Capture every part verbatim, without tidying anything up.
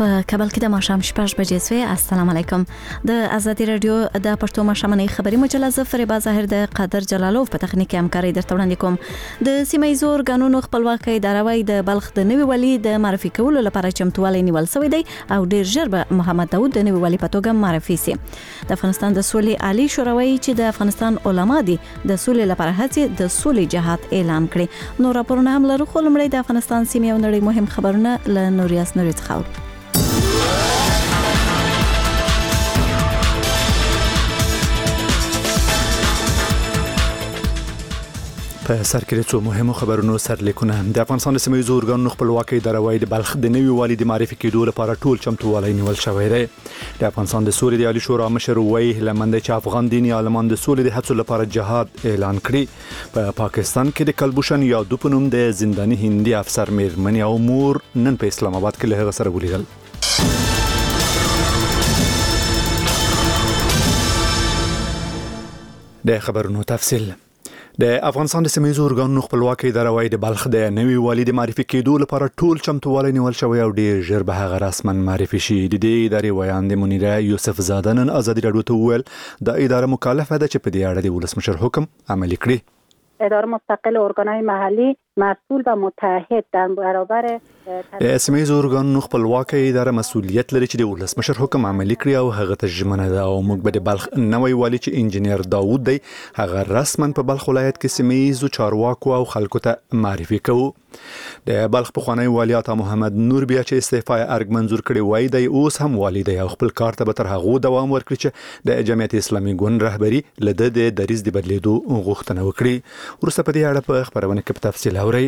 په کابل کې د ماښام شپږ بجې سوې. السلام علیکم. د ازادي رادیو د پښتو ماښامنۍ خبري مجله ز فریبا ظاهر د قادر جلالوف په تخنیکي همکاري درته وړاندې کوم. د سیمه ییزو ارګانونو خپلواکۍ اداره د بلخ د نوي والي د معرفي کولو لپاره چمتووالی نیول شوی دی او ډیر ژر به محمد داود د نوي والي په توګه معرفي شي. د افغانستان د سولې عالی شورا چې د افغانستان علما دي د سولې لپاره هڅې د سولې جهاد اعلان کړي. نو راپورونه هم لرو، خو لومړی د افغانستان سیمې او نړۍ مهم خبرونه له نوریاس نوري څخه. په سر کې څو مهمو خبرونو سرلیکونه. د افغانستان د سیمه ییزو ارګانونو خپلواکۍ اداره د بلخ د نوي والي د معرفي کېدو لپاره ټول چمتووالی نیول شوی دی. د افغانستان د سولې د عالی شورا مشر وایي لمنده چې افغان دیني عالمان د سولې د هڅو لپاره جهاد اعلان کړي. په پا پاکستان کې د کلبوشن یا دوپنوم د زنداني هندي افسر میرمن او مور نن په اسلام آباد کې له هغه سره ولیدل. د خبرونو تفصیل. د افغانستان د سیمه ییزو ارګانونو خپلواکۍ اداره د بلخ د نوي والي د معرفي کېدو لپاره ټول چمتووالی نیول شوی او ډیر ژر به هغه رسما معرفي شي. د دې ادارې ویاند منیره یوسف زاده نن ازادي رادیو ته وویل د اداره مکلفه ده چې په دې اړه د ولسمشر حکم عملي کړي. اداره مستقل ارګانهای محلي مسئول و متحد در برابر د سیمه ییزو ارګانونو خپلواکۍ اداره مسؤلیت لري چې د ولسمشر حکم عملي کړي او هغه ته ژمنه ده او موږ به د بلخ نوی والي چې انجینیر داوود دی هغه رسما په بلخ ولایت کې سیمه ییزو چارواکو او خلکو ته معرفي کوو. د بلخ پخوانی والی عطا محمد نور بیا چې استعفا ارګ منزور کړي وای دی اوس هم والی دی او خپل کار ته به تر هغه دوام ورکړي چې د جمعیت اسلامي ګوند رهبری لده د دریز د بدلیدو غوښتنه وکړي. ورسته په دې اړه په خبرونه کې په تفصیل اورئ.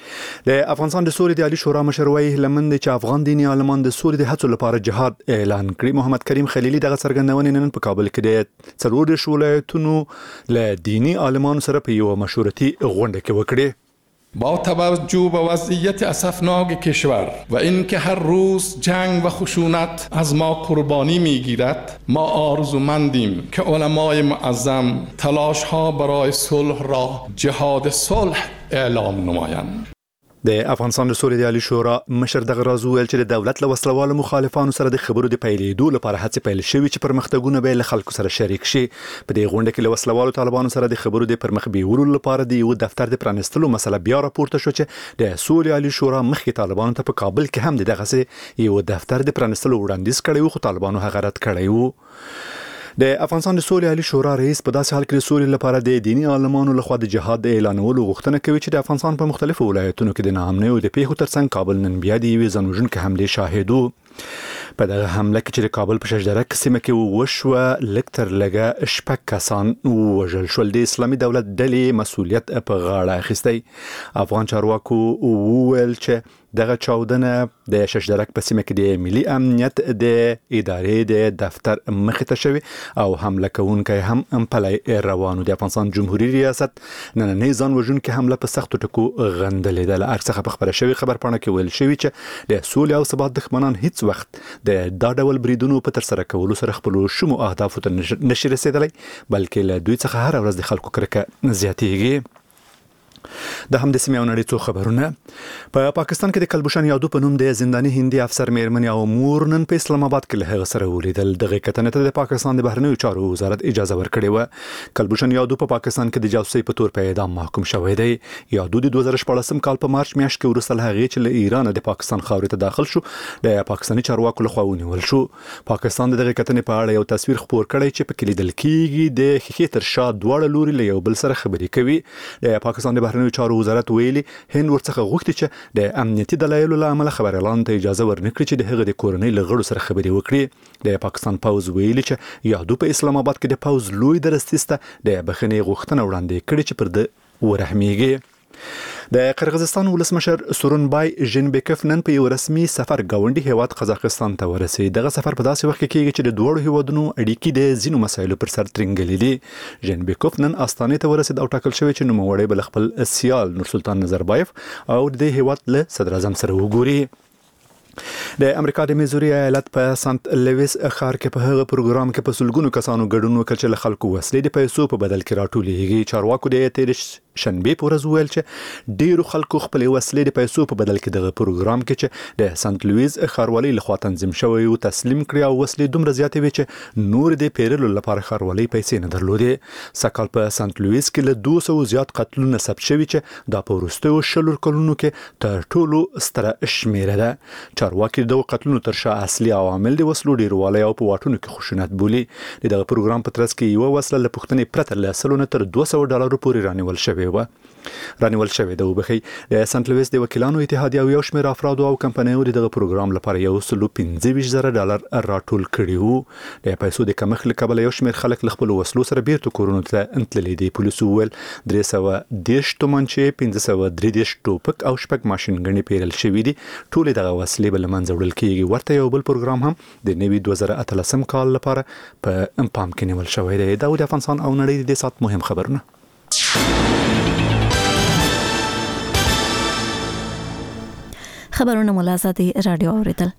د افغانستان د سولې د عالی شورا مشر وایي لمنده چې افغان دیني عالمان د سولې د هڅو لپاره جهاد اعلان کړي. محمد کریم خلیلی دغه څرګندونې نن په کابل کې د څلور ولایتونو له دینی عالمانو سره په یو مشورتي غونډه کې وکړي. با توجه به وضعیت اسفناک کشور و اینکه هر روز جنگ و خشونت از ما قربانی میگیرد ما آرزومندیم که علمای معظم تلاش ها برای صلح را جهاد صلح اعلام نمایند. د افغانستان د سولې د عالی شورا مشر دغه راز ویل چې د دولت له وسلوالو مخالفانو سره د خبرو د پیلېدو لپاره هڅې پیل شوې چې پرمختګونه به له خلکو سره شریک شي. په دې غونډه کې له وسلوالو طالبانو سره د خبرو د پرمخ بیولو لپاره د یو دفتر د پرانستلو مسله بیا راپورته شو چې د سولې عالی شورا مخکې طالبانو ته په کابل کې هم دغه یو دفتر د پرانستلو وړاندیز کړی و خو طالبانو هغه رد کړی و. د افغانستان د سولې عالی شورا رئیس په داسې حال کې د سولې لپاره د دینی عالمانو لخوا د جهاد اعلانولو غوښتنه کوي چې د افغانستان په مختلفو ولایتونو کې د ناامنۍ او د پیښو ترڅنګ کابل نن بیا د یوې ځانوژونکې حملې شاهد و. په دغه حمله کې چې د کابل په شجدرک سیمه کې وشوه لږ تر لږه شپږ کسان ووژل شول. د اسلامي دولت ډلې مسؤلیت په غاړه اخیستی. افغان چارواکو وویل چې دغه چاودنه د شجدرک په سیمه کې د ملي امنیت د ادارې د دفتر مخې ته شوی او حمله کوونکی هم پلی روانو. د افغانستان جمهوریت ریاست نننۍ ځانوژونکې حمله په سختو ټکو غندلې ده. له هر څخه په خبره شوې خبرپاڼه کې ویل شوي چې د سولې او ثبات دښمنان هیڅ وخت د دا ډول بریدونو په ترسره کولو سره خپلو شومو اهدافو ته نشي رسېدلی بلکې له دوی څخه هره ورځ د خلکو کرکه زیاتېږي. د هم د سیمې او نړۍ څو خبرونه. په پا پاکستان کې د کلبوشن یادو په نوم د زنداني هندي افسر میرمن او مور نن په اسلام آباد کې له هغه سره ولیدل. دغه کتنې ته د پاکستان د بهرنیو چارو وزارت اجازه ورکړې و. کلبوشن یادو په پا پاکستان کې د جاسوسۍ په تور په اعدام محکوم شوی دی. یادو د دوه زره شپاړسم کال په مارچ میاشت کې وروسته له هغې چې له ایران د پاکستان خاورې ته داخل شو د پاکستاني چارواکو لخوا ونیول شو. پاکستان د دغه کتنې په اړه یو تصویر خپور کړی چې په کې لیدل کېږي د ښیښې تر شا دواړه لوري له یو بل سره خبرې کوي. د پاکستان د بهرنیو چارو وزارت ویلي هند ورڅخه غوښتي چې د امنیتي دلایلو له امله خبر اعلان ته اجازه ورنکړي چې د هغه د کورنۍ له غړو سره خبرې وکړي. د پاکستان پوز ویلي چې یادو په اسلام آباد کې د پوز لوی درستیز ته د بخښنې غوښتنه وړاندې کړې چې پر ده ورحمیږي. د قرغیزستان ولسمشر سورونبای ژینبیکوف نن په یو رسمي سفر ګاونډي هیواد قزاقستان ته ورسېد. دغه سفر په داسې وخت کې کېږي چې د دوړو هیوادونو اړیکې د ځینو مسایلو پر سر ترنګلې دي. ژینبیکوف نن استانې ته ورسېد او ټاکل شوی چې نوموړی به خپل سیال نورسلطان نظربایف او د هیواد له صدر اعظم سره وګوري. د امریکا د میزوري ایالت په سنت لویس ښار کې په هغه پروګرام کې په سلګونو کسانو ګډون وکړ چې له خلکو وسلې د پیسو په بدل کې راټولېږي. چارواکو د تیر شنبه په ورځ ویل چې ډیرو خلکو خپل وسلې د پیسو په بدل کې دغه پروګرام کې چې د سنت لویز ښاروالۍ لخوا تنظیم شوی او تسلیم کړی او وسلې دومره زیاتې وي چې نور د پیرلو لپاره ښاروالۍ پیسې نه درلودې. سکهال په سنت لویز کې له دوه سوه زیات قتلونه ثبت شوي چې دا په وروستیو شلو کلونو کې تر ټولو ستره شمیره ده. چارواکي د قتلونو تر شا اصلي عوامل د وسلو ډیروالی او په واټونو کې خشونت بولي. دغه پروګرام په ترڅ کې یو وسله له پوښتنې پرته له سلونه تر دوه سوه ډالرو پورې رانیول شوې و رانیول شوې ده. وبخي د سنت لویس د وکیلانو اتحادیه او یو شمېر افرادو او کمپنیو دغه پروګرام لپاره یو سلو پنځه ویشت زره ډالر راټول کړي وو. د پیسو د کمښت له کبله یو شمېر خلک له خپلو وسلو سره بیرته کورونو ته انتللي دي. پولیسو وویل درې سوه دېرش تومانچې، پنځه سوه درې دېرش ټوپک او شپږ ماشینګنې پیرل شوي دي. ټولې دغه وسلې به له منځه وړل کېږي. ورته یو بل پروګرام هم د نوي دوه زره اتلسم کال لپاره په پام کې نیول شوی دی. دا د افغانستان او نړۍ د دې ساعت مهم خبرونه. خبرونه ملازمتي رادیو اوریدل.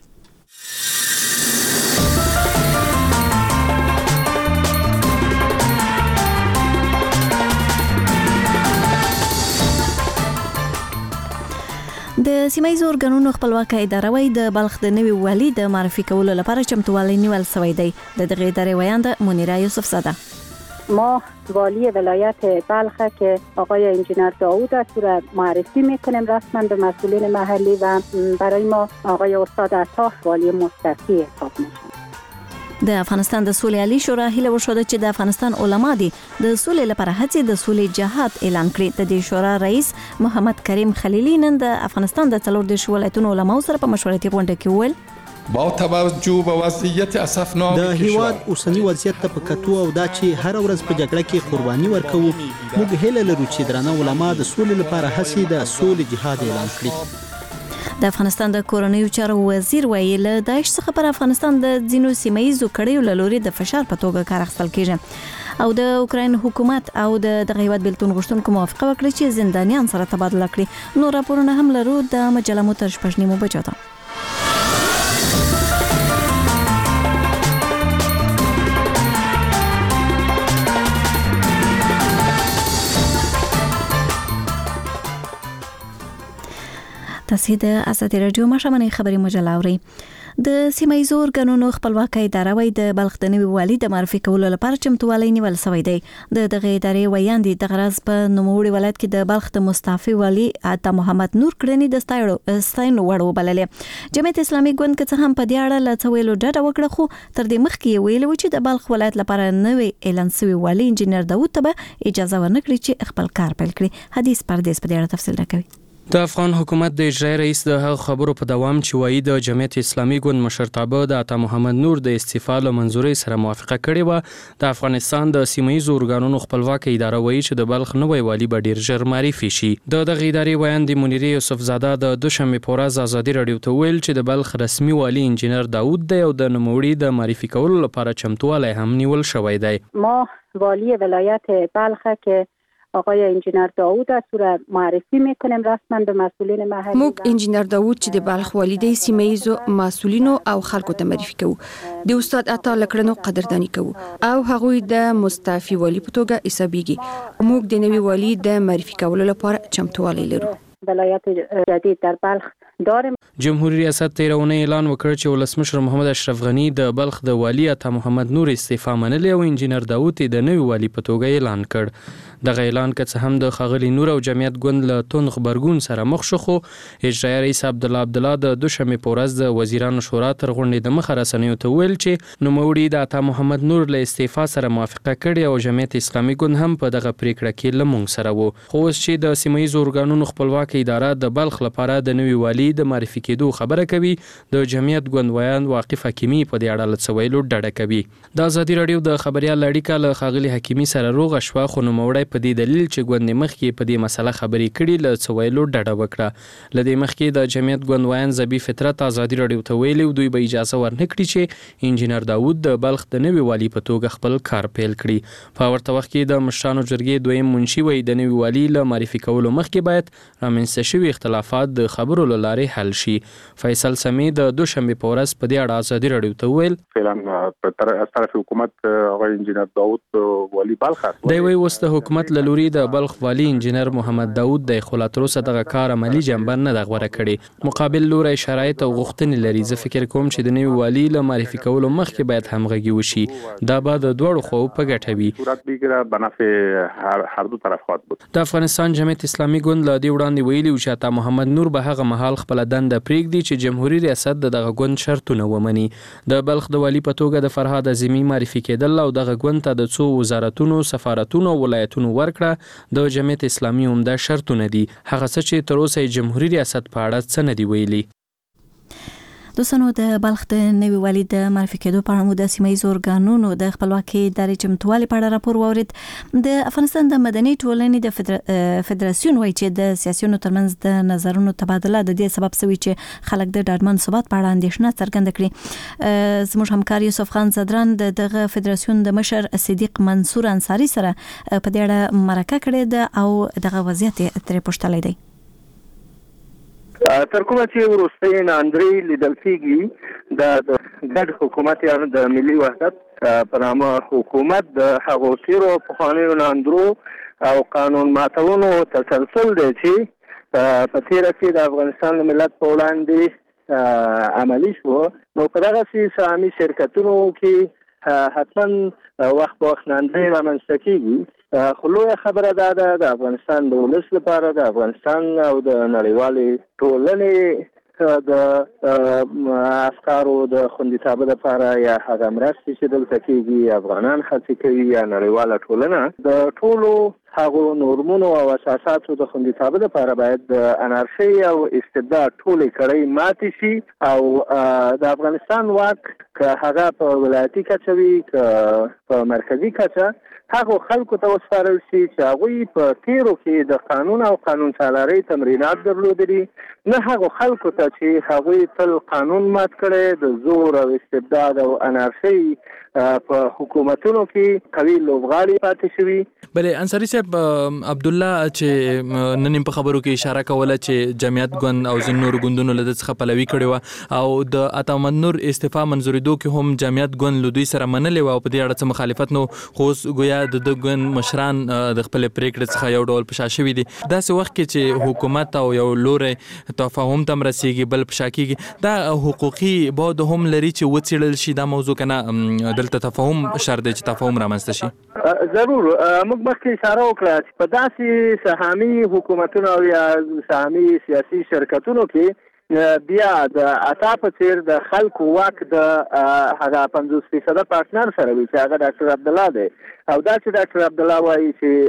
د سیمایي ارګانونو خپلواکه اداره وای د بلخ د نوي والي د معرفي کولو لپاره چمتووالی نیول شوی دی. د دغه ادارې ویاند منیره یوسف زاده. ما والی ولایت بلخ که آقای انجینر داوود است را معرفی میکنیم رسما به مسئولین محلی و برای ما آقای استاد عطا والی مستقی حساب میشن. د افغانستان د سولې عالی شورا هیله وشوده چې د افغانستان علما دي د سولې لپاره هڅې د سولې جهاد اعلان کړي. د دې شورا رئیس محمد کریم خلیلی نن د افغانستان د څلور دیرش ولایتونو علماو سره په مشورتي غونډه کې وویل با توجه به وضعیت اسفناک د هیواد اوسنی وضعیت ته په کتو او دا چې هر ورځ په جګړه کې قرباني ورکوو، موږ هیله لرو چې درانه علما د سولې لپاره هڅې د سولې جهاد اعلان کړي. د افغانستان د کورنیو چارو وزیر ویل داعش څخه پر افغانستان د ځینو سیمایي کړیو له لوري د فشار په توګه کار اخیستل کیږي او د اوکراین حکومت او د دغه هیواد بلتون غوښتونکو موافقه وکړه چې زندانیان سره تبادله کړي. نو راپورونه هم لرو د مجله مو تر شپږ نیمو بجو ته. تاسو د ازادي رادیو مشامنې خبري مجله اورئ. د سیمایي ارګانونو خپلواکه اداره وای د بلخ د نوي والي د معرفي کولو لپاره چمتووالی نیول شوی دی. د دغه ادارې ویاندې د غرض په نوموړي ولایت کې د بلخ د مستعفي والي عطا محمد نور کړنی د ستاینو وړ وبللې. جمعیت اسلامي ګوند کې هم په دې اړه له څه ویلو ډډه وکړه، خو تر دې مخکې ویل و چې د بلخ ولایت لپاره نوې اعلان شوی والي انجینر داوود ته اجازه ورنکړي چې خپل کار پیل کړي. حدیث پردیس په دې اړه تفصیل راکوي. د افغان حکومت د اجرایي رئیس د هغه خبرو په دوام چې وایي د جمعیت اسلامي ګوند مشرتابه د عطا محمد نور د استعفا له منځورۍ سره موافقه کړې و. د افغانستان د سیمایي ارګانونو خپلواکه اداره وایي چې د بلخ نوی والي به ډیر ژر معرفي شي. د دغه ادارې ویاند منیره یوسف زاده د دوشنبه په ورځ ازادي رادیو ته ویل چې د بلخ رسمي والي انجینر داوود دی او د نوموړي د معرفي کولو لپاره چمتووالی هم نیول شوی دی. ما والی ولایت بلخ که آقای انجینر داوود است را معرفی میکنیم رسما به مسئولین محلی. موږ انجینر داوود چې د بلخ والی دی سیمایي مسئولینو او خلکو ته معرفي کوو. د استاد عطا لکړنو قدردانی کوو او هغوی د مستعفي والی په توګه حسابيږي. موږ د نوي والی د معرفي کولو لپاره چمتووالی لرو. ولایت جدید در بلخ داریم. جمهوریت ریاست تیرونه اعلان وکړ چې ولسمشر محمد اشرف غنی د بلخ د والی عطا محمد نور استعفا منلې او انجینر داوود د نوي والی په توګه اعلان کړ. دغه اعلان که څه هم د خاغلی نور او جمعیت ګوند له توند خبرګون سره مخ شو، خو اجرایي رئیس عبد الله عبد الله د دوشنبه په ورځ د وزیرانو شورا تر غونډې د مخه رسنیو ته ویل چې نوموړي د عطا محمد نور له استعفا سره موافقه کړې او جمعیت اسلامي ګوند هم په دغه پریکړه کې له موږ سره وو. خو اوس چې د سیمایي ارګانونو خپلواکه اداره د بلخ لپاره د نوي والی د معرفي کېدو خبره کوي، د جمعیت ګوند ویاند واقف حکیمي په دې اړه له څه ویلو ډډه کوي. د ازادي رادیو د خبريال اړیکه له خاغلی حکیمي سره روغ شوه، خو نوموړی په دې دلیل چې ګوند مخکې په دې مسله خبرې کړي له څه ویلو ډډه وکړه. له دې مخکې د جمعیت ګوند ویاند زبی فطرت ازادي رادیو ته ویلي دوی به اجازه ورنکړي چې انجینر داوود د بلخ د نوي والی په توګه خپل کار پیل کړي. په ورته وخت کې د مشرانو جرګې دویم منشي وایي د نوي والی له معرفي کولو مخکې باید رامنځته شوي اختلافات د خبرو له لارې حل شي. فیصل سمی د دوشنبه په ورځ په دې اړه ازادي راډیو ته وویل فعلا په از طرف حکومت آقای انجینر داوود والی بلخ دی وی وسته حکومت له لوري د بلخ والی انجینر محمد داوود د خلاترو صدغه کار عملی جنبه نه د غوړه کړي. مقابل لوري شرایط او غوښتنې لري. زه فکر کوم چې د نوي والی له معرفي کولو مخکې باید همغږي وشي. دا به د دوړو خو په ګټه وي. صورت بگیره به نفع هر هر دو طرف خواهد بود. د افغانستان جمعیت اسلامي ګوند له دې وړاندې ویلي و چې عطا محمد نور به هغه مهال خپل دنده پرېږدي چې جمهوریت ریاست د دغه ګوند شرطونه ومني. د بلخ د والی په توګه د فرهاد اعظمي معرفي کېدل او دغه ګوند ته د څو وزارتونو سفارتونو او ولایتونو ورکړه د جمعیت اسلامي عمده شرطونه دي. هغه څه چې تر اوسه جمهوریت ریاست په اړه څه نه دی ویلي. دوستانو د بلخ د نوي والي د معرفي کېدو په اړه مو د سیمه ییزو ارګانونو د خپلواکۍ ادارې چمتووالي په اړه راپور واورید. د افغانستان د مدني ټولنې د فدر... فدراسیون وایي چې د سیاسيونو ترمنځ د نظرونو تبادله د دې سبب شوی چې خلک د ډاډمن ثبات په اړه اندېښنه څرګنده کړي. زموږ همکار یوسف خان زدران د دغه فدراسیون د مشر صدیق منصور انصاری سره په دې اړه مرکه کړې ده او دغه وضعیت ترې پوښتلی دی. تر کومه چې وروستۍ ناندري لیدل کېږي د ګډ حکومت یا د ملي وحدت په نامه حکومت د هغو تیرو پخوانیو ناندرو او قانون ماتونو تسلسل دی چې په تیره کې د افغانستان د ملت په وړاندې عملي شو. نو په دغسې سهامي شرکتونو کې حتما وخت په وخت ناندري رامنځته کېږي. خو لویه خبره دا ده د افغانستان د ولس لپاره د افغانستان او د نړیوالې ټولنې د افکارو د خوندیتابه لپاره یا هغه مرستې چې دلته کېږي افغانان هڅې کوي یا نړیواله ټولنه د ټولو هغو نورمونو او اساساتو د خوندیتابه لپاره باید د انارشۍ او استبداد ټولې کړۍ ماتې شي او د افغانستان واک که هغه په ولایتي کچه وي که په مرکزي کچه هغه خلکو ته وسپارل شي چې هغوی په تیرو کې د قانون او قانون سالارۍ تمرینات درلودلي، نه هغه خلکو ته چې هغوی تل قانون مات کړی د زور او استبداد او انارشۍ په حکومتونو کې قوي لوبغاړي پاتې شوي. بلې انصاري صاحب عبد الله چې نن په خبرو کې اشاره کوله چې جمعیت ګوند او ځینو نورو ګوندونو له دې څخه پلوي کړې وه او د عطا محمد نور استعفا منظورېدو کې هم جمعیت ګوند له دوی سره منلې وه او په دې اړه څه مخالفت نو خو اوس ګویا د د ګوند مشران د خپلې پرېکړې څخه یو ډول په شا شوي دي. داسې وخت کې چې حکومت او یو لوری تفاهم ته هم رسېږي بل په شا کېږي، دا حقوقي بعد هم لري چې وڅېړل شي دا موضوع که نه دلته تفاهم شرط دی چې تفاهم رامنځته شي؟ ضرور. موږ مخکې اشاره وکړه چې په داسې سهامي حکومتونو او یا سهامي سیاسي شرکتونو کې بیا د عطا په څېر د خلکو واک د هغه پنځوس فیصده پارټنر سره وي چې هغه ډاکټر عبدالله دی او دا چې ډاکټر عبدالله وایي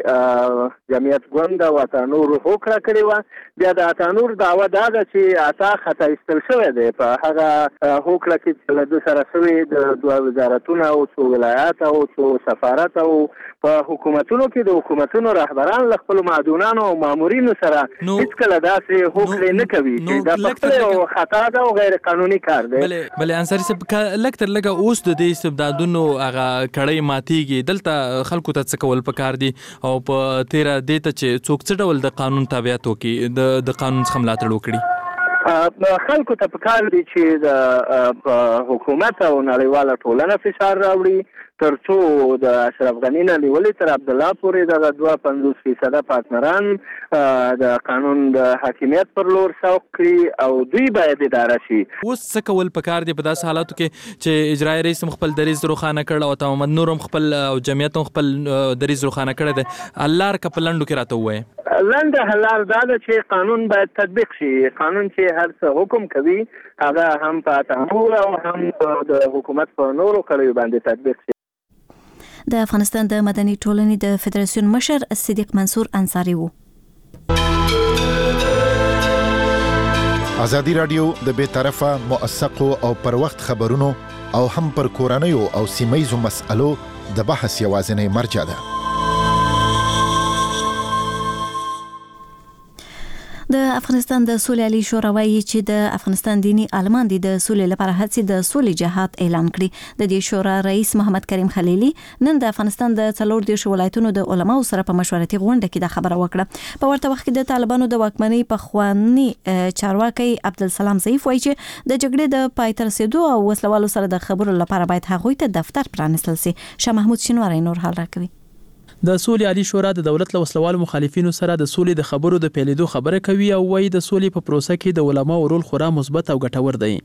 چې جمعیت ګوند او عطا نور هوکړه کړې وه، بیا د عطا نور دعوه دا ده چې عطا خطا ایستل شوی دی په هغه هوکړه کې چې له ده سره شوې د دوه وزارتونه او څو ولایات او څو سفارت او په حکومتونو کې د حکومتونو رهبران له خپلو معدونانو او مامورینو سره هېڅکله داسې هوکړې نه کوي چې دا په خپله یو خطا ده او غیر قانوني کار دی. بلې انصاري صاحب لږ تر لږه اوس د دې استبدادونو هغه کړۍ ماتېږي، دلته خلکو ته څه کول پکار دي او په تیره دې ته چې څوک څه ډول د قانون تابعیت وکړي د د قانون څخه ملاتړ وکړي؟ خلکو ته پکار دي چې د حکومت او نړیواله ټولنه فشار راوړي تر څو د اشرف غني نه نیولې تر عبدالله پورې دغه دوه پنځوس فیصده پارټنران د قانون د حاکمیت پر لور سوق کړي او دوی باید اداره شي. اوس څه کول پکار دي په داسې حالاتو کې چې اجرایي رئیس هم خپل دریځ روښانه کړ او عطا محمد نور هم خپل او جمعیت هم خپل دریځ روښانه کړی دی؟ حل لار که په لنډو کې راته ووایې؟ لنډه حل لار دا ده چې قانون باید تطبیق شي. قانون چې هر څه حکم کوي هغه هم په عطا نور او هم د حکومت په نورو کړیو باندې تطبیق شي. د افغانستان د مدني ټولنې د فدراسیون مشر صدیق منصور انصاری وو. ازادي رادیو د بې طرفه موثقو او پر وخت خبرونو او هم پر کورنیو او سیمه‌یزو مسألو د بحث یوازینی مرجع ده. د افغانستان د سولې عالی شورا وایي چې د افغانستان دینی عالمان دي د سولې لپاره هڅې د سولې جهاد اعلان کړي. د دې شورا رئیس محمد کریم خلیلی نن د افغانستان د څلور دیرش ولایتونو د علماو سره په مشورتي غونډه کې د خبره وکړه. په ورته وخت کې د طالبانو د واکمنۍ په خواني چارواکي عبدالسلام ضعیف وایي چې د جګړې د پای ته رسیدو او وسلوالو سره د خبرو لپاره باید هغوی ته دفتر پرانستل شي. شاه محمود شینواری نور حال راکوي. د سولې عالی شورا د دولت له وسلوالو مخالفینو سره د سولې د خبرو د پیلېدو خبره کوي او وايي د سولې په پروسه کې د علماو رول خورا مثبت او ګټور دی.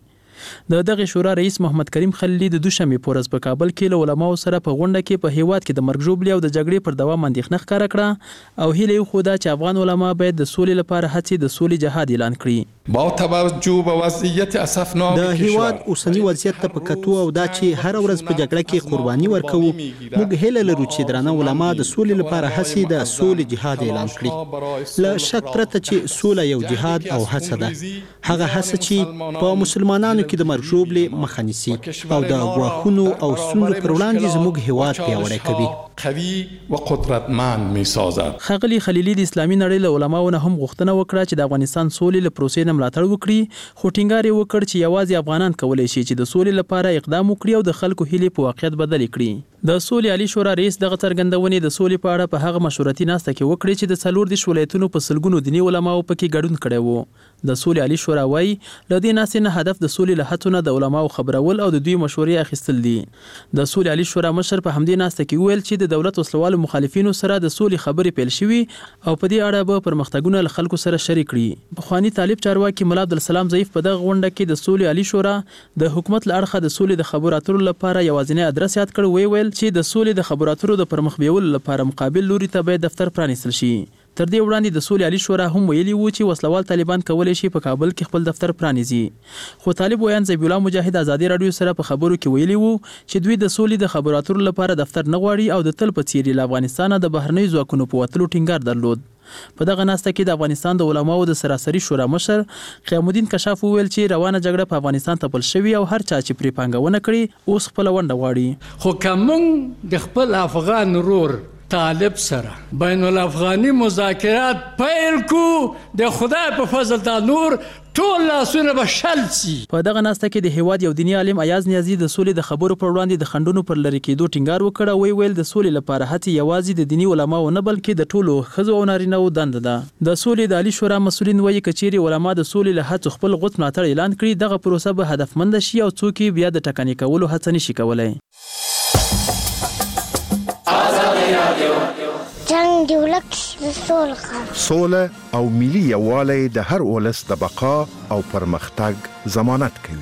د دغه شورا رئیس محمد کریم خلیلی د دوشنبه پورز په کابل کې له علماو سره په غونډه کې په هیواد کې د مرګ ژوبلې او د جګړې پر دوام اندېښنه ښکاره کړه او هیله یې خوده چې افغان علما باید د سولې لپاره هڅې د سولې جهاد اعلان کړي. با توجه به وضعیت اسفناک د هیواد اوسنی وضعیت ته په کتو او دا چې هر ورځ په جګړه کې قرباني ورکوو، موږ هیله لرو چې درانه علما د سولې لپاره هڅې د سولې جهاد اعلان کړي. له شک پرته چې سوله یو جهاد او هڅه ده، هغه هڅه چې په مسلمانانو کې د مرګ ژوبلې مخه نیسي او د غواخونو او ستونزو پر وړاندې زموږ هیواد پیاوړی کوي. قوي و قدرتمند میسازد. خغلی خلیلی د اسلامي نړۍ له علماو نه هم غوښتنه وکړه چې د افغانستان سولې له پروسې نه ملاتړ وکړي، خو ټینګار یې وکړ چې یوازې افغانان کولی شي چې د سولې لپاره اقدام وکړي او د خلکو هیلې په واقعیت بدلې کړي. د سولې عالی شورا رئیس دغه څرګندونې د سولې په اړه په هغه مشورتي ناسته کې وکړي چې د څلور دیرش ولایتونو په سلګونو دیني علماو پکې ګډون کړی وو. د سولې عالی شورا وایي له دې ناستې نه هدف د سولې له هڅو نه د علماو خبرول او د دوی مشورې اخیستل دي. د سولې عالی شورا مشر په همدې ناسته کې ویل چې د دولت وسلوالو مخالفینو سره د سولې خبرې پیل شوي او په دې اړه به پرمختګونه له خلکو سره شریک کړي. پخواني طالب چارواکي ملا عبدالسلام ضعیف په دغه غونډه کې د سولې عالی شورا د حکومت له اړخه د سولې د خبرو اترو لپاره یوازینی ادرس یاد کړ. وی ویل چې د سولې د خبرو اترو د پرمخ بیولو لپاره مقابل لوري ته باید دفتر پرانیستل شي. تر دې وړاندې د سولې عالی شورا هم ویلي وو چې وسلوال طالبان کولی شي په کابل کې خپل دفتر پرانیزي، خو طالب ویان زبی الله مجاهد ازادي رادیو سره په خبرو کې ویلي وو چې دوی د سولې د خبرو اترو لپاره دفتر نه غواړي او د تل په څیر له افغانستان د بهرنۍ ځواکونو په وتلو ټینګار درلود. په دغه ناسته کې د افغانستان د علماو د سراسري شورا مشر قیام الدین کشاف وویل چې روانه جګړه په افغانستان تپل شوې او هر چا چې پرې پانګونه کړي اوس خپل ونډه غواړي. خو کوم د خپل افغان رور طالب سره بین الافغاني مذاکرات پیل کو د خدای په فضل تا نور ټول لاسونه به شل شي. په دغه ناسته کې د هیواد یو دیني عالم ایاز نیازي د سولې د خبرو پر وړاندې د خنډونو پر لری کېدو ټینګار وکړ او ویل د سولې لپاره هڅې یوازې د دیني علماو نه بلکې د ټولو ښځو او نارینه‌و دنده ده. د سولې د عالی شورا مسؤلین وایي کچېرې علما د سولې له هڅو خپل غوښتنه ملاتړ اعلان کړي، دغه پروسه به هدفمند شي او څوک بیا د ټکنۍ کولو هڅه نشي کولای. جنگ دی ولک د سولې سوله او ملي یووالی د هر ولس د بقا او پرمختګ ضمانت کوي.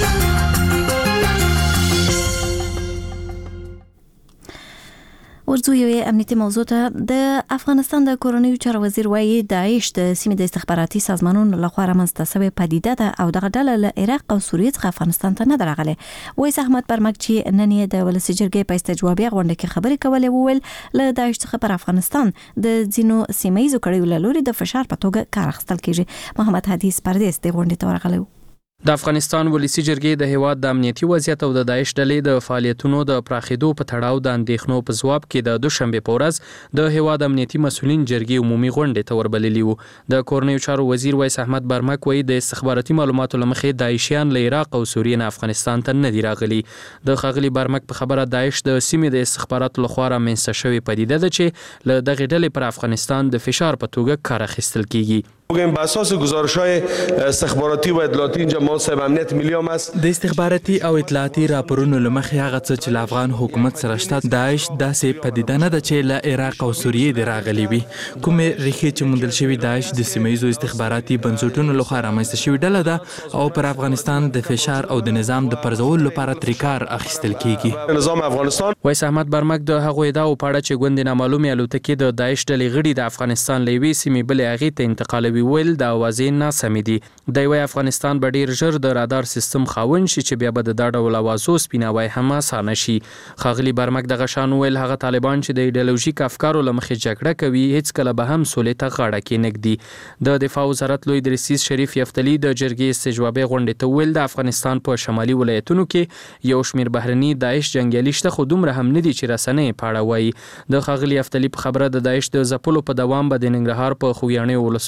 ورځو یو امنیتي موضوع ته. د افغانستان د کورنیو چارو وزیر وایي داعش د سیمې د استخباراتي سازمانونو لخوا رامنځته شوې پدیده ده او دغه ډله له عراق او سوریې څخه افغانستان ته نه ده راغلې. وایي احمد برمک چې نن یې د ولسي جرګې په استجوابي غونډه کې خبرې کولې وویل له داعش څخه پر افغانستان د ځینو سیمه ییزو کړیو له لوري د فشار په توګه کار اخیستل کیږي. محمد حدیث پردیس د غونډې ته ورغلی و. د افغانستان ولسی جرګې د هیواد د امنیتي وضعیت او د داعش ډلې د فعالیتونو د پراخېدو په تړاو د اندېښنو په ځواب کې د دوشنبه په ورځ د هیواد امنیتي مسؤلین جرګې عمومي غونډې ته وربللي وو. د کورنیو چارو وزیر وایس احمد برمک وایي د استخباراتي معلوماتو لمخې داعشیان له عراق او سوریې نه افغانستان ته نه دي راغلي. د ښاغلي برمک په خبره داعش د سیمې د استخباراتو لخوا رامنځته شوې پدیده ده چې له دغې ډلې پر افغانستان د فشار په توګه کار اخیستل کیږي. بگیم به اساس گزارش‌های استخباراتی و اطلاعاتی اینجا ما صاحب امنیت ملی هم است. د استخباراتي او اطلاعاتي راپورونو لمخې هغه څه چې له افغان حکومت سره شته داعش داسې پدیده نه ده چې له عراق او سوریې دی راغلي وي. کومې ریښې چې موندل شوي داعش د سیمه ییزو استخباراتي بنسټونو لخوا رامنځته شوې ډله ده او پر افغانستان د فشار او د نظام د پرځولو لپاره ترې کار اخیستل کیږي. نظام افغانستان وایس احمد برمک د هغو ادعاو په اړه چې ګوندې نامعلومې الوتکې د داعش ډلې غړي د افغانستان له یوې سیمې بلې هغې ته انتقالوي ویل د اوازې ناسمې دي. دی وایي افغانستان به ډېر ژر د رادار سیستم خاوند شي چې بیا به د دا ډول اوازو سپیناوی هم اسانه شي. ښاغلي برمک دغه شان ویل هغه طالبان چې د ایډیالوژیک افکارو له مخې جګړه کوي هیڅکله به هم سولې ته غاړه کېنږدي. د دفاع وزارت لوی درسیز شریف یفتلي د جرګې استجوابي غونډې ته ویل د افغانستان په شمالي ولایتونو کې یو شمېر بهرني داعش جنګیالي شته خو دومره هم نه دي چې رسنۍ په اړه وایي. د ښاغلي یفتلي په خبره د داعش د ځپلو په دوام به د ننګرهار په خویاڼیو ولسوالیو کې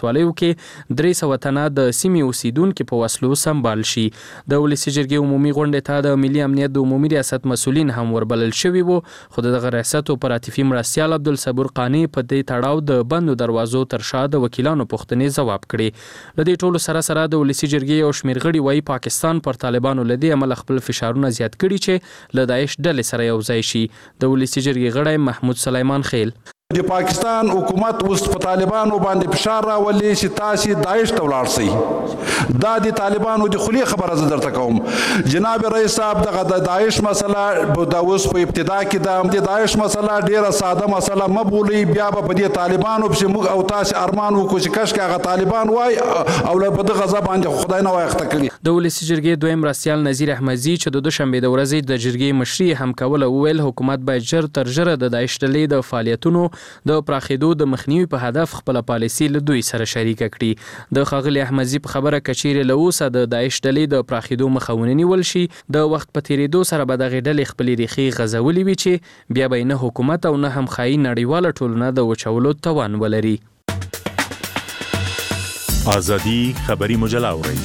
کې درې سوه تنه د سیمې اوسیدونکي په وسلو سمبال شي. د ولسي جرګې عمومي غونډې ته د ملي امنیت د عمومي ریاست مسؤلین هم وربلل شوي وو، خو دغه ریاست اپراتیفي مرستیال عبدالصبور قانی په دې تړاو د بندو دروازو تر شا د وکیلانو پوښتنې ځواب کړي. له دې ټولو سره سره د ولسي جرګې یو شمېر غړي وایي پاکستان پر طالبانو له دې امله خپل فشارونه زیات کړي چې له داعش ډلې سره یو ځای شي. د ولسي جرګې غړی محمود سلیمان خیل د پاکستان حکومت اوس په طالبانو باندې فشار راولي چې تاسو داعش ته ولاړ شئ. دا د طالبانو د خلی خبره زه درته کوم. جناب رئیس صاحب دغه د داعش مسله د اوس په ابتدا کې د داعش مسله ډیره ساده مسله مبولي، بیا په دې طالبانو په موږ او تاسو ارمان وکړو چې کاش هغه طالبان وای او له بده غضب باندې خدای نه وایخته کړي. د ولسي جرګې دویم مرستیال نظیر احمدزي چې د دوشنبې د ورځې د جرګې مشري هم کوله وویل حکومت باید ژر تر ژره د داعش ډلې د فعالیتونو د پراخېدو د مخنیوي په هدف خپله پالیسي له دوی سره شریکه کړي. د ښاغلي احمدزي په خبره که چیرې له اوسه د داعش ډلې د پراخېدو مخه ونه نیول شي، د وخت په تېرېدو سره به دغې ډلې خپلې ریښې غځولې وي چې بیا به یې نه حکومت او نه هم ښایي نړیواله ټولنه د وچولو توان ولري. ازادي خبري مجله اورئ.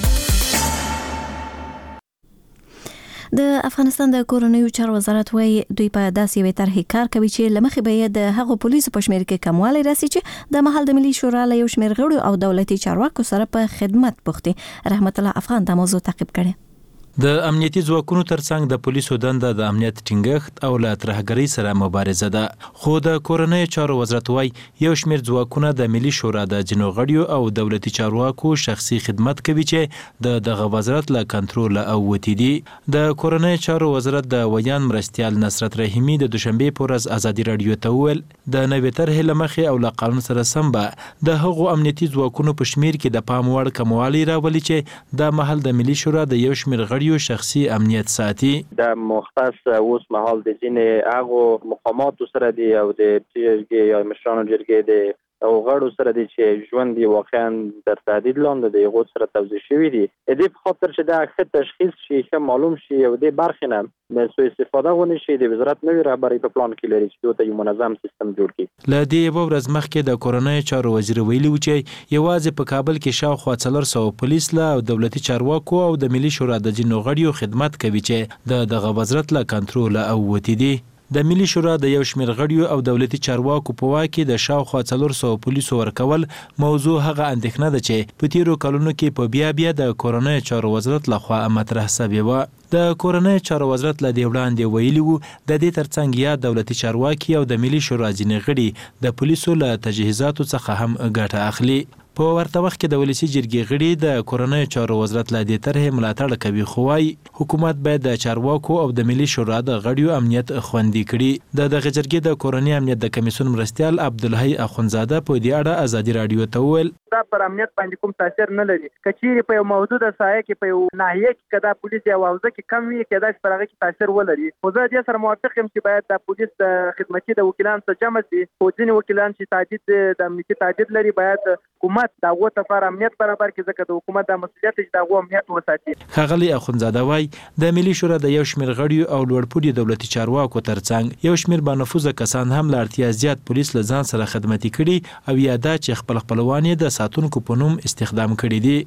د افغانستان د کورنیو چارو وزارت وايي دوی په داسې یوې طرحې کار کوي چې له مخې به یې د هغو پولیسو په شمېر کې کموالی راسي چې د مهال د ملي شورا له یو شمېر غړو او دولتي چارواکو سره په خدمت بوخت دي. رحمت الله افغان دا موضوع تعقیب کړي. د امنیتي ځواکونو ترڅنګ د پولیسو دنده د امنیت ټینګښت او له ترهګرۍ سره مبارزه ده، خو د کورنۍ چارو وزارت وايي یو شمېر ځواکونه د ملي شورا د ځینو غړیو او دولتي چارواکو شخصي خدمت کوي چې د دغه وزارت له کنټروله او وتي دي. د کورنۍ چارو وزارت د ویان مرستیال نصرت رحیمي د دوشنبې په ورځ ازادي راډیو ته وویل د نوې طرحې له مخې او له قانون سره سم به د هغو امنیتي ځواکونو په شمېر کې د پام وړ کموالی راولي چې د مهال د ملي شورا د یو شمېر غړیو شخصي امنیت ساتي. د مختص اوس مهال د ځینې هغو مقاماتو سره دی او د جرګې یا مشرانو جرګې د او غړو سره دي چې ژوند یې واقعا در تهدید لاندې دی، هغو سره توضیح شوي دي. د دې په خاطر چې دا ښه تشخیص شي، ښه معلوم شي او د برخې نه د سوء استفاده ونه شي، د وزارت نوي رهبري په پلان کې لري چې دوی ته یو منظم سیستم جوړ کړي. له دې یوه ورځ مخکې د کورنۍ چارو وزیر ویلي و چې یوازې په کابل کې شاوخوا څلور سوه پولیس له دولتي چارواکو او د ملي شورا د ځینو غړیو خدمت کوي چې د دغه وزارت له کنټروله او وتي دي. د ملي شورا د یو شمېر غړیو او دولتي چارواکو په واک کې د شاوخوا څلور سوه پولیسو ورکول موضوع هغه اندېښنه ده چې په تیرو کلونو کې په بیا بیا د کورنۍ چارو وزارت لخوا مطرح سوې وه. د کورنۍ چارو وزارت له دې وړاندې ویلي وو د دې ترڅنګ یا دولتي چارواکي او د ملي شورا ځینې غړي د پولیسو له تجهیزاتو څخه هم ګټه اخلي. په ورته وخت کې د ولسي جرګې غړي د کورنۍ چارو وزارت له دې طرحې ملاتړ کوي، خو وايي حکومت باید د چارواکو او د ملي شورا د غړیو امنیت خوندي کړي. د دغه جرګې د کورنۍ امنیت د کمیسیون مرستیال عبدالحی اخونزاده په دې اړه ازادي راډیو ته وویل دا پر امنیت باندې کوم تاثیر نه لري. کچېرې په یو محدوده ساحه کې په یو ناحیه کې کدا پولیس یا حوزه کې کم وي کدا چې پر هغه کې تاثیر ولري. خو زه دې سره موافق یم چې باید د پولیس د خدمتي د وکیلانو څخه جمع شي. خو ځینې وکیلان چې تعدید د امنیتي تعدید لري باید حکومت د هغو لپاره امنیت برابر کړي، ځکه د حکومت د مسؤلیت چې د هغو امنیت وساتي. ښاغلي اخونزاده وایي د ملي شورا د یو شمېر غړیو او لوړپوړي دولتي چارواکو ترڅنګ یو شمېر بانفوذه کسان هم له اړتیا زیات پولیس له ځان سره خدمتي کړي او یا دا چې خپل خپلوان یې د ساتونکو په نوم استخدام کړي دي.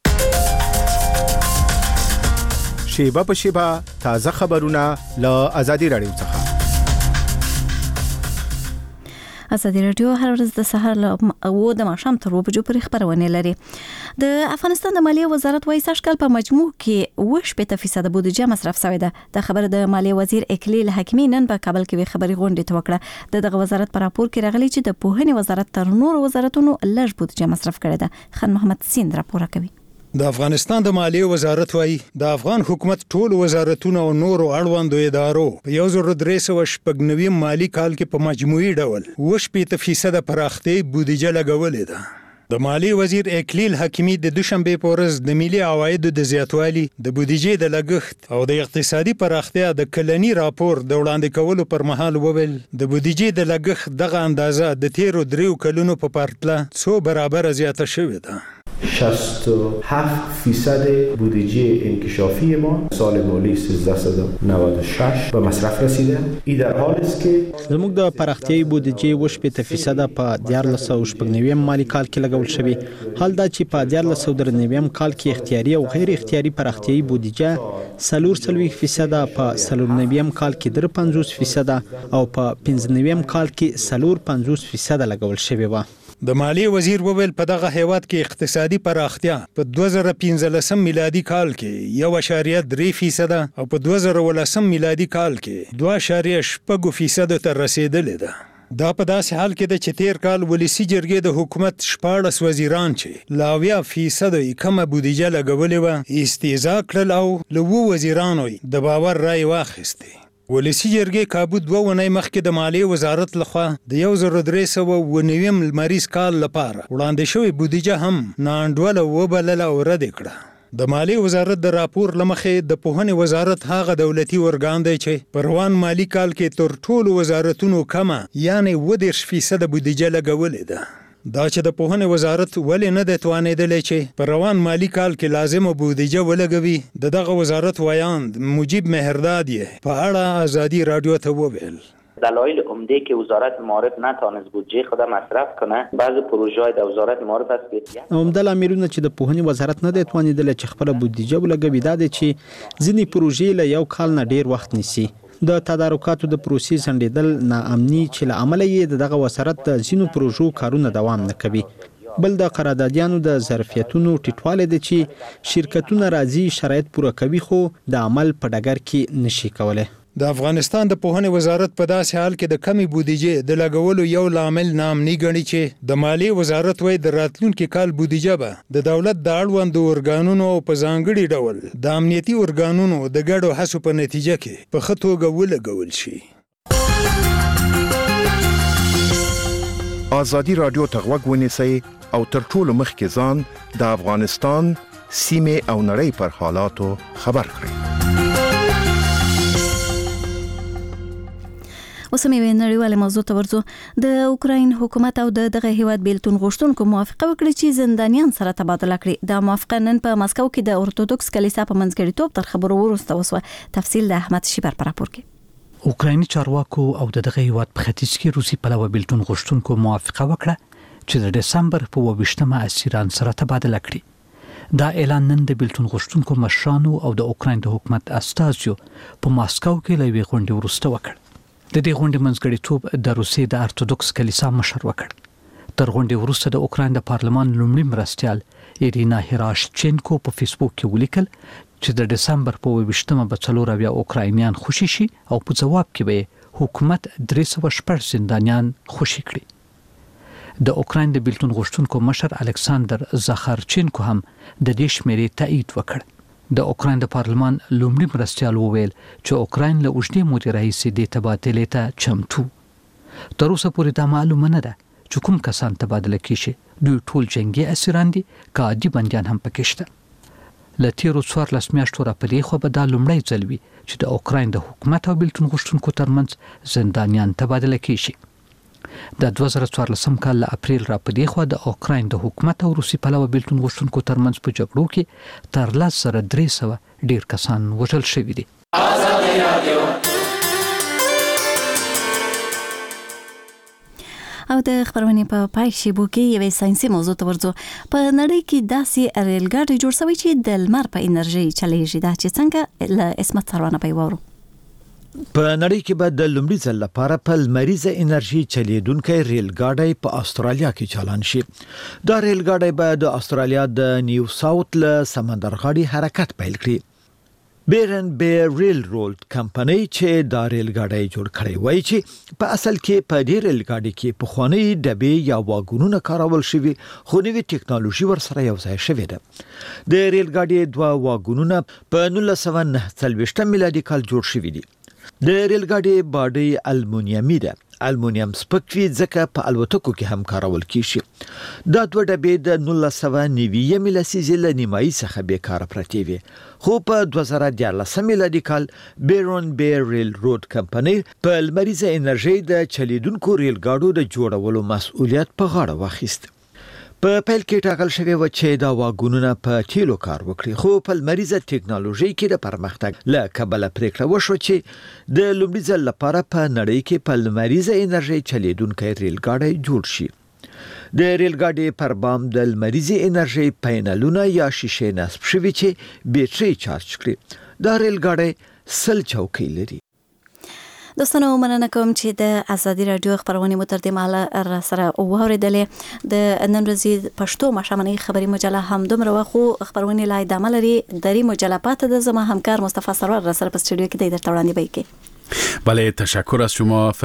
شیبه په شیبه تازه خبرونه له ازادي راډیو څخه. ازادي راډیو هر ورځ د سهار له او د ماښام تر اووه بجو پورې خبرونه لري. د افغانستان د مالیې وزارت وايي سږ کال په مجموع کې اوه شپېته فیصده بودیجه مصرف شوې ده. د خبره د مالیې وزیر اکلیل حکیمي نن په کابل کې خبري غونډه وکړه. د دغه وزارت پر راپور کې راغلي چې د پوهنې وزارت تر نورو وزارتونو لږ بودیجه مصرف کړې ده. خان محمد سیند راپور کوي. د افغانستان د مالیې وزارت وايي د افغان حکومت ټول وزارتونه او نورو اړوندو ادارو په یو زر درې سوه شپږ نوي مالی کال کې په مجموعي ډول اوه شپېته فیصده پراختیا بودیجه لګولې ده. د مالیې وزیر اکلیل حکیمي د دوشنبې په ورځ د ملي عوایدو د زیاتوالي، د بودیجې د لګښت او د اقتصادي پراختیا د کلني راپور د وړاندې کولو پر مهال وویل د بودیجې د لګښت دغه اندازه د تیرو دریو کلونو په پرتله څو برابر زیاته شوې ده. شصت و هفت فیصد بودجه انکشافی ما سال مالی سیزده نود و شش به مصرف رسیده. این در حال است که زموږ د پراختیايي بودجې وشپېته فیصده په دیارلس سوه شپږ نویم مالي کال کې لګول شوی. حال دا چې په دیارلس سوه درې نویم کال کې اختیاري او غیر اختیاري پراختیايي بودجه څلور څلوېښت فیصده په څلور نویم کال کې درې پنځوس فیصده او په پنځه نویم کال کې څلور پنځوس فیصده لګول شوی و. د مالیې وزیر وویل په دغه هیواد کې اقتصادي پراختیا په دوه زره پنځلسم میلادي کال کې یو اعشاریه درې فیصده او په دوه زره ولسم میلادي کال کې دوه اعشاریه شپږ فیصده ته رسیدلې ده. دا په داسې حال کې ده چې تیر کال ولسی جرګې د حکومت شپاړس وزیران چې له اویا فیصده یې کمه بودیجه لګولې وه استهزا کړل او له اووه وزیرانو یې د باور رایې واخیستې. ولسی جرګې کابو دوه اونۍ مخکې د مالیې وزارت لخوا د یو زر درې سوه اووه نویم لمریز کال لپاره وړاندې شوې بودیجه هم ناانډوله وبلله او رد یې کړه. د مالیې وزارت د راپور له مخې د پوهنې وزارت هغه دولتي ارګان دی چې په روان مالي کال کې تر ټولو وزارتونو کمه یعنې اووه دېرش فیصده بودیجه لګولې ده. دا چې د پوهنې وزارت ولې نه دی توانېدلی چې په روان مالي کال کې لازمه بودیجه ولګوي، د دغه وزارت ویاند مجیب مهرداد یې په اړه ازادي رادیو ته وویل. دلایل عمده که وزارت معارف نتوانست بودجه خود مصرف کنه بعضی پروژه‌های در وزارت معارف است که عمده لاملونه چې د پوهنې وزارت نه دی توانېدلی چې خپله بودیجه ولګوي دا دی چې ځینې پروژې له یو کال نه ډیر وخت نیسي. د تدارکاتو د پروسې ځنډېدل ناامني چې له امله یې د دغه وزارت د ځینو پروژو کارونه دوام نه کوي. بل د قراردادیانو د ظرفیتونو ټیټوالی دی چې شرکتونه راځي شرایط پوره کوي خو د عمل په ډګر کې نشي کولی. د افغانستان د پوهنې وزارت په داسې حال کې د کمی بودیجې د لګولو یو لامل نامني ګڼي چې د مالیې وزارت وایي د راتلونکي کال بودیجه به د دولت د اړوندو ارګانونو او په ځانګړي ډول د امنیتي ارګانونو د ګډو هڅو په نتیجه کې په ښه توګه ولګول شي. ازادي رادیو ته غوږ ونیسئ او تر ټولو مخکې ځان د افغانستان سیمې او نړۍ پر حالاتو خبر کړئ. اوس مې نړیواله موضوع ته ورځو. د اوکراین حکومت او د دغه هیواد بیلتون غوښتونکو موافقه وکړه چې زندانیان سره تبادله کړي. دا موافقه نن په مسکو کې د اورتودوکس کلیسا په منځګړیتوب تر خبرو وروسته وسوه. تفصیل د احمد شیبر په راپور کې. اوکرایني چارواکو او د دغه هیواد په ختیځ کې روسي پلوه بیلتون غوښتونکو موافقه وکړه چې د دسمبر په اووه ویشتمه اسیران سره تبادله کړي. دا اعلان نن د بیلتون غوښتونکو مشرانو او د اوکراین د حکومت استازیو په ماسکو کې له یوې غونډې وروسته وکړ. د دې غونډې منځګړیتوب د روسیې د ارتودوکس کلیسا مشر وکړ. تر غونډې وروسته د اوکراین د پارلمان لومړي مرستیال ایرینا هراشچینکو په فیسبوک کې ولیکل چې د دسمبر په اووه ویشتمه به څلور اویا اوکراینیان خوشي شي او په ځواب کې به حکومت درې سوه شپږ زندانیان خوشي کړي. د اوکراین د بیلتون غوښتونکو مشر الکساندر زاخارچینکو هم د دې شمیرې تایید وکړ. د اوکراین د پارلمان لومړي مرستیال وویل چې اوکراین له اوږدې مودې راهیسې دې تبادلې ته چمتو. تر اوسه پورې دا معلومه نه ده چې کوم کسان تبادله کیږي. دوی ټول جنگي اسیران دي که عادي بندیان هم پکې شته. له تیرو څوارلس میاشتو راپدې خوا به دا لومړی ځل وي چې د اوکراین د حکومت او بیلتون غوښتونکو ترمنځ زندانیان تبادله کیږي. د دوه زره څوارلسم کال له اپریل راپدې خوا د اوکراین د حکومت او روسي پلوه بیلتون غوښتونکو ترمنځ په جګړو کې تر لس زره درې سوه ډیر کسان وژل شوي دي. او د خبرونې په پای شیبو کې یوې ساينسي موضوع ته ورځو. په نړۍ کې داسې ریلګاډي جوړ شوی چې د لمر په انرژي چلیږي. دا چې څنګه له اسمت سروانه پی وورو. په نړۍ کې به د لومړي ځل لپاره په لمریزه انرژي چلیدونکی ریل ګاډی په استرالیا کې چالان شي. دا ریل ګاډی به د استرالیا د نیو ساوث له سمندرغاړي حرکت پیل کړي. بیرن بیر ریل رود کمپنۍ چې دا ریل ګاډی جوړ کړی وایي چې په اصل کې په دې ریل ګاډي کې پخواني ډبې یا واګونونه کارول شوي خو نوې ټیکنالوژي ورسره یو ځای شوې ده. د ریل ګاډي دوه واګونونه په نولس سوه نهه څلوېښتم میلادي کال جوړ شوي دي. د ریل ګاډي باډي المونیمي ده. المونیم سپک وي ځکه په الوتکو کې هم کارول کیږي. دا دوه ډبې د نولس سوه نوي لسیزې له نیمایي څخه بیکاره پرتې وي. خو په دوه زره دیارلسم میلادي کال بیرون بیر ریل رود کمپنۍ په لمریزه انرژي د چلیدونکو ریل ګاډو د جوړولو مسؤلیت په غاړه واخیست. په پیل کې ټاکل شوی و چې دا واګونونه په تیلو کار وکړي، خو په لمریزه ټکنالوژي کې د پرمختګ له کبله پریکړه وشو چې د لومړي ځل لپاره په نړۍ کې په لمریزه انرژي چلیدونکی ریل ګاډی جوړ شي. د ریل ګاډي پر بام د لمریزه انرژي پینلونه یا شیشې نصب شوي چې بیټري چارج کړي. دا ریل ګاډی سل چوکۍ لري. دوستانو مننه کوم چې د ازادي رادیو خبرونه مو تر دې مهاله را سره واوریدلې. د نن ورځې پښتو ماشومنۍ خبري مجله هم دومره وخو خبرونه لا ادامه لري. دری مجله پات د زما همکار مصطفی سرور را سره په استودیو کې د درته وړاندې کوي. بله، تشکر از شما.